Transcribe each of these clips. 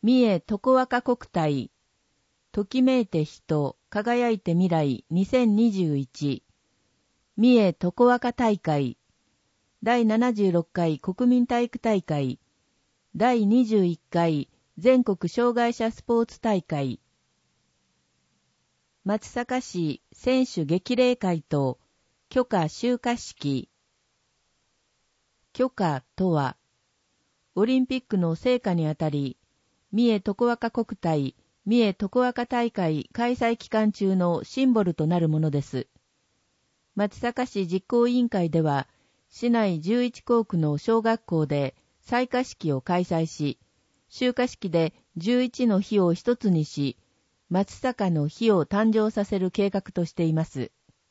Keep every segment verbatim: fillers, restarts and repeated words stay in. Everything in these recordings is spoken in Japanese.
三重常若国体、ときめいて人、輝いて未来にせんにじゅういち、三重常若大会、だいななじゅうろっかい国民体育大会、だいにじゅういっかい全国障害者スポーツ大会、松阪市選手激励会と許可集荷式。許可とは、オリンピックの成果にあたり、三重常若国体、三重常若大会開催期間中のシンボルとなるものです。松阪市実行委員会では、市内じゅういちこうくの小学校で採火式を開催し、集火式でじゅういちの火を一つにし、松阪の火を誕生させる計画としています。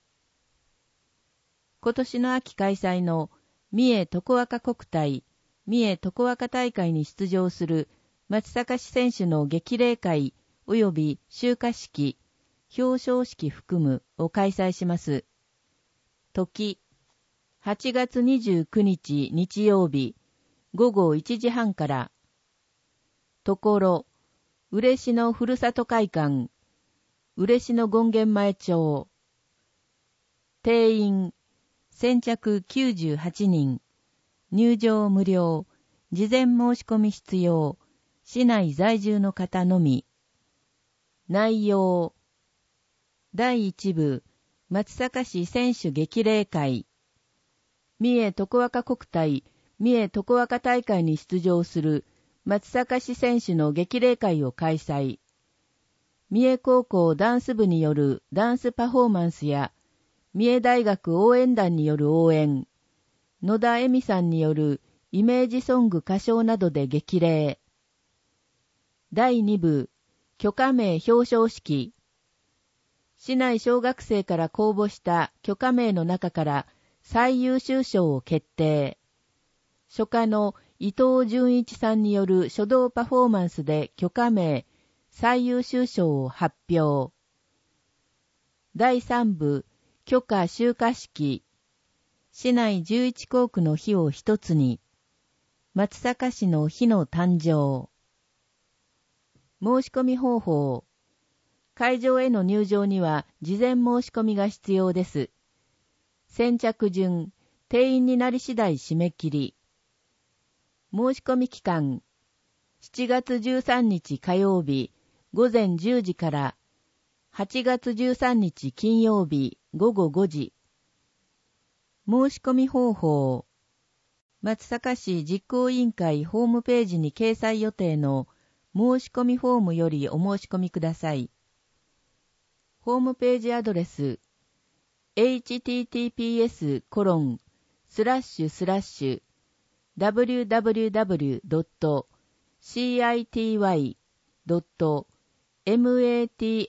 今年の秋開催の三重常若国体、三重常若大会に出場する松阪市選手の激励会及び集火式、表彰式含むを開催します。時、はちがつにじゅうくにち日曜日、ごごいちじはんから。ところ、嬉野ふるさと会館、嬉野権現前町。定員、先着きゅうじゅうはちにん。入場無料、事前申し込み必要、市内在住の方のみ。内容、だいいち部、松阪市選手激励会。三重常若国体、三重常若大会に出場する松阪市選手の激励会を開催。三重高校ダンス部によるダンスパフォーマンスや、三重大学応援団による応援、野田恵美さんによるイメージソング歌唱などで激励。だいに部、許可名表彰式。市内小学生から公募した許可名の中から最優秀賞を決定。書家の伊藤純一さんによる書道パフォーマンスで許可名最優秀賞を発表。だいさん部、許可集火式。市内じゅういちこうくの火を一つに。松阪市の火の誕生。申し込み方法。会場への入場には事前申し込みが必要です。先着順、定員になり次第締め切り。申し込み期間。しちがつじゅうさんにち火曜日ごぜんじゅうじからはちがつじゅうさんにち金曜日ごごごじ。申し込み方法。松阪市実行委員会ホームページに掲載予定の申し込みフォームよりお申し込みください。ホームページアドレス エイチティーティーピーエスコロンスラッシュスラッシュダブリューダブリューダブリュードットシーアイティーワイドットマツ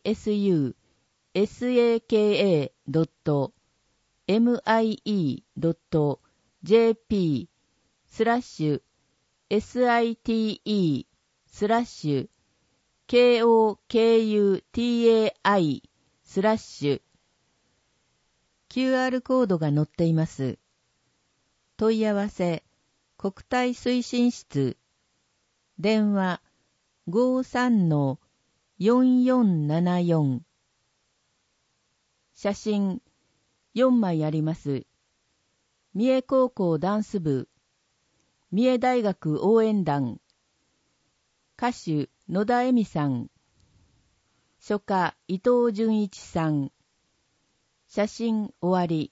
サカドットミイドットジェーピー スラッシュ スラッシュ スラッシュ ケーオーケーユーティーエーアイ スラッシュ キューアール コードが載っています。問い合わせ国体推進室電話 ごーさんのよんよんななよん 写真よんまいあります。三重高校ダンス部三重大学応援団歌手野田恵美さん書家伊藤純一さん写真終わり。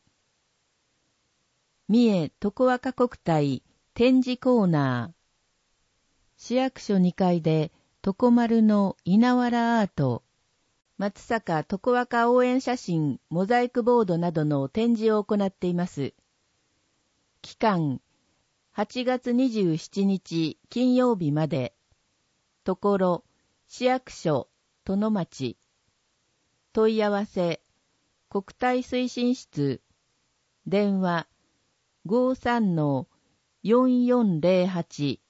三重常若国体展示コーナー。市役所にかいで常丸の稲わらアート、松阪常若応援写真モザイクボードなどの展示を行っています。期間はちがつにじゅうしちにち金曜日まで。ところ市役所殿町。問い合わせ国体推進室電話 ごーさんのよんよんゼロはち